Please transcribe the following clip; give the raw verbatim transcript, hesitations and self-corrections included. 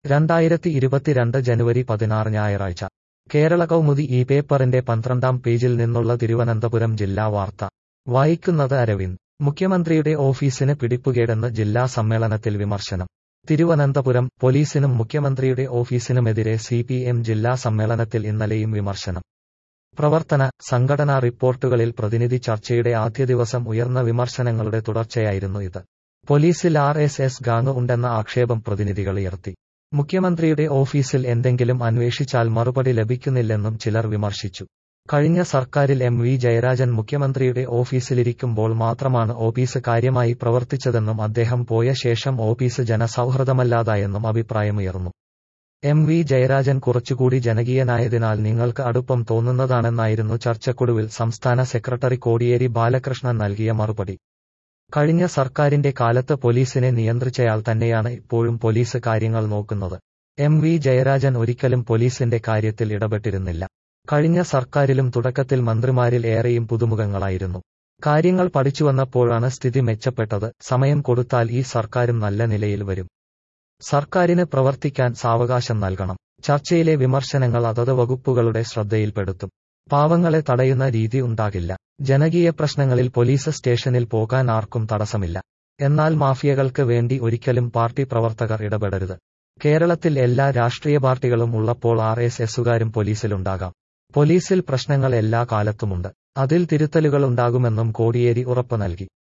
രണ്ടായിരത്തി ഇരുപത്തിരണ്ട് ജനുവരി പതിനാറ് ഞായറാഴ്ച കേരള കൗമുദി ഈ പേപ്പറിന്റെ പന്ത്രണ്ടാം പേജിൽ നിന്നുള്ള തിരുവനന്തപുരം ജില്ലാ വാർത്ത വായിക്കുന്നത് അരവിന്ദ്. മുഖ്യമന്ത്രിയുടെ ഓഫീസിന് പിടിപ്പുകേടെന്ന് ജില്ലാ സമ്മേളനത്തിൽ വിമർശനം. തിരുവനന്തപുരം പോലീസിനും മുഖ്യമന്ത്രിയുടെ ഓഫീസിനുമെതിരെ സി പി എം ജില്ലാ സമ്മേളനത്തിൽ ഇന്നലെയും വിമർശനം. പ്രവർത്തന, സംഘടനാ റിപ്പോർട്ടുകളിൽ പ്രതിനിധി ചർച്ചയുടെ ആദ്യ ദിവസം ഉയർന്ന വിമർശനങ്ങളുടെ തുടർച്ചയായിരുന്നു ഇത്. പോലീസിൽ ആർ എസ് എസ് ഗാങ് ഉണ്ടെന്ന ആക്ഷേപം പ്രതിനിധികൾ ഉയർത്തി. മുഖ്യമന്ത്രിയുടെ ഓഫീസിൽ എന്തെങ്കിലും അന്വേഷിച്ചാൽ മറുപടി ലഭിക്കുന്നില്ലെന്നും ചിലർ വിമർശിച്ചു. കഴിഞ്ഞ സർക്കാരിൽ എം വി ജയരാജൻ മുഖ്യമന്ത്രിയുടെ ഓഫീസിലിരിക്കുമ്പോൾ മാത്രമാണ് ഓഫീസ് കാര്യമായി പ്രവർത്തിച്ചതെന്നും അദ്ദേഹം പോയ ശേഷം ഓഫീസ് ജനസൗഹൃദമല്ലാതായെന്നും അഭിപ്രായമുയർന്നു. എം വി ജയരാജൻ കുറച്ചുകൂടി ജനകീയനായതിനാൽ നിങ്ങൾക്ക് അടുപ്പം തോന്നുന്നതാണെന്നായിരുന്നു ചർച്ചക്കൊടുവിൽ സംസ്ഥാന സെക്രട്ടറി കോടിയേരി ബാലകൃഷ്ണൻ നൽകിയ മറുപടി. കഴിഞ്ഞ സർക്കാരിന്റെ കാലത്ത് പോലീസിനെ നിയന്ത്രിച്ചയാൾ തന്നെയാണ് ഇപ്പോഴും പോലീസ് കാര്യങ്ങൾ നോക്കുന്നത്. എം വി ജയരാജൻ ഒരിക്കലും പോലീസിന്റെ കാര്യത്തിൽ ഇടപെട്ടിരുന്നില്ല. കഴിഞ്ഞ സർക്കാരിലും തുടക്കത്തിൽ മന്ത്രിമാരിൽ ഏറെയും പുതുമുഖങ്ങളായിരുന്നു. കാര്യങ്ങൾ പഠിച്ചുവന്നപ്പോഴാണ് സ്ഥിതി മെച്ചപ്പെട്ടത്. സമയം കൊടുത്താൽ ഈ സർക്കാരും നല്ല നിലയിൽ വരും. സർക്കാരിന് പ്രവർത്തിക്കാൻ സാവകാശം നൽകണം. ചർച്ചയിലെ വിമർശനങ്ങൾ അതത് വകുപ്പുകളുടെ ശ്രദ്ധയിൽപ്പെടുത്തും. പാവങ്ങളെ തടയുന്ന രീതി ഉണ്ടാകില്ല. ജനകീയ പ്രശ്നങ്ങളിൽ പോലീസ് സ്റ്റേഷനിൽ പോകാൻ ആർക്കും തടസ്സമില്ല. എന്നാൽ മാഫിയകൾക്ക് വേണ്ടി ഒരിക്കലും പാർട്ടി പ്രവർത്തകർ ഇടപെടരുത്. കേരളത്തിൽ എല്ലാ രാഷ്ട്രീയ പാർട്ടികളും ഉള്ളപ്പോൾ ആർ എസ് എസുകാരും പോലീസിലുണ്ടാകാം. പോലീസിൽ പ്രശ്നങ്ങൾ എല്ലാ കാലത്തുമുണ്ട്. അതിൽ തിരുത്തലുകളുണ്ടാകുമെന്നും കോടിയേരി ഉറപ്പ് നൽകി.